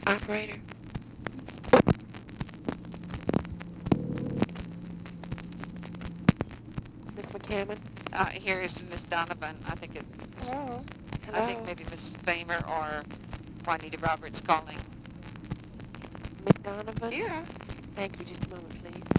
Operator. Miss McCammon. Here is Miss Donovan. I think it's. Hello. I think maybe Miss Famer or Juanita Roberts calling. Miss Donovan? Yeah. Thank you. Just a moment, please.